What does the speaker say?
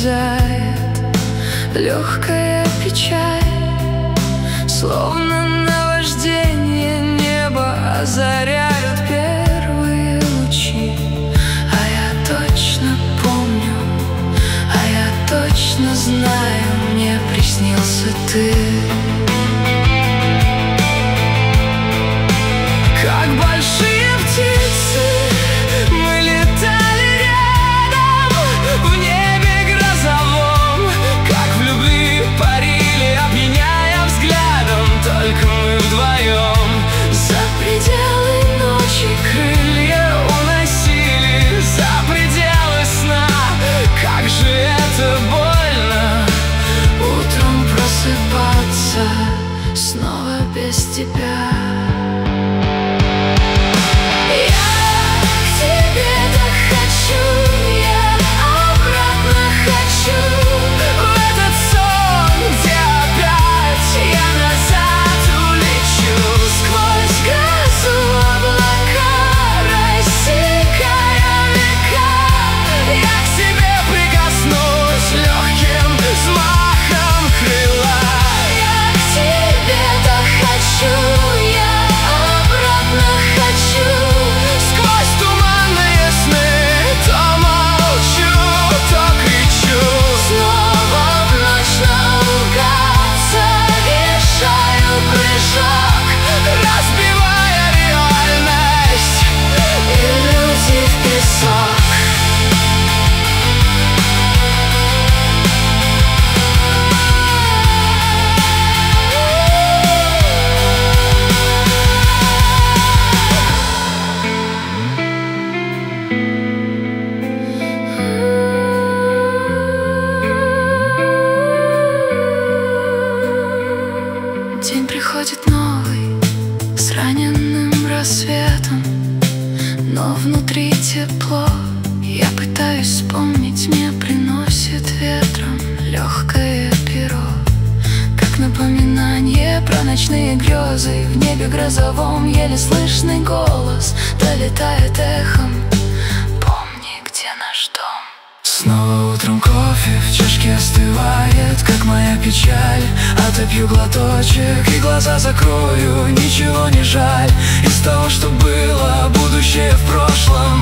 исчезает легкая печаль, словно наваждение неба озаряют первые лучи. А я точно помню, а я точно знаю, мне приснился ты. Как большие птицы мы летали рядом в небе грозовом, как в любви парили, опьяняя взглядом. Только мы вдвоем за пределы ночи крылья уносили, за пределы сна. Как же это больно утром просыпаться снова без тебя. День приходит новый, с раненным рассветом, но внутри тепло. Я пытаюсь вспомнить, мне приносит ветром легкое перо, как напоминание про ночные грезы. В небе грозовом еле слышный голос долетает эхом: помни, где наш дом. Снова утром кофе в чашке остывает, как моя печаль. Отопью глоточек и глаза закрою, ничего не жаль из того, что было, будущее в прошлом.